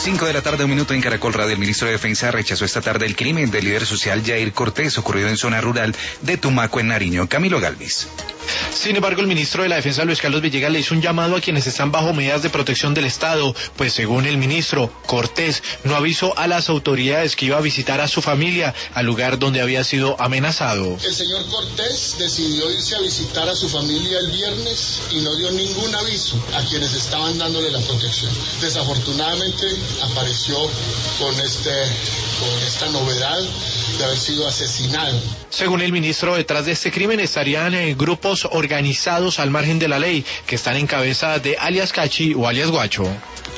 5 de la tarde, 1 minuto en Caracol Radio. El ministro de Defensa rechazó esta tarde el crimen del líder social Yair Cortés ocurrido en zona rural de Tumaco, en Nariño. Camilo Galvis. Sin embargo, el ministro de la Defensa, Luis Carlos Villegas, le hizo un llamado a quienes están bajo medidas de protección del Estado, pues según el ministro, Cortés no avisó a las autoridades que iba a visitar a su familia al lugar donde había sido amenazado. El señor Cortés decidió irse a visitar a su familia el viernes y no dio ningún aviso a quienes estaban dándole la protección. Desafortunadamente apareció con esta novedad de haber sido asesinado. Según el ministro, detrás de este crimen estarían grupos organizados al margen de la ley que están en cabeza de alias Cachi o alias Guacho.